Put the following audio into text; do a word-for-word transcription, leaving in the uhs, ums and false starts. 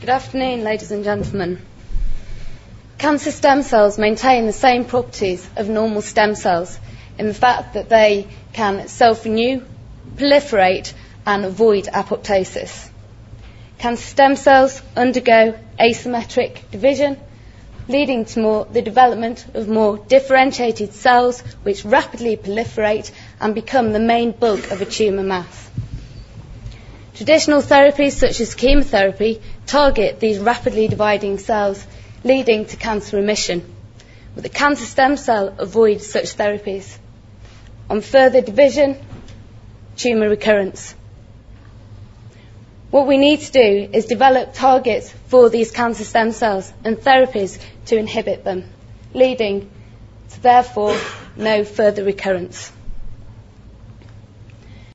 Good afternoon, ladies and gentlemen. Cancer stem cells maintain the same properties of normal stem cells in the fact that they can self-renew, proliferate and avoid apoptosis. Cancer stem cells undergo asymmetric division, leading to more, the development of more differentiated cells which rapidly proliferate and become the main bulk of a tumour mass. Traditional therapies such as chemotherapy target these rapidly dividing cells, leading to cancer remission, but the cancer stem cell avoids such therapies. On further division, tumour recurrence. What we need to do is develop targets for these cancer stem cells and therapies to inhibit them, leading to, therefore, no further recurrence.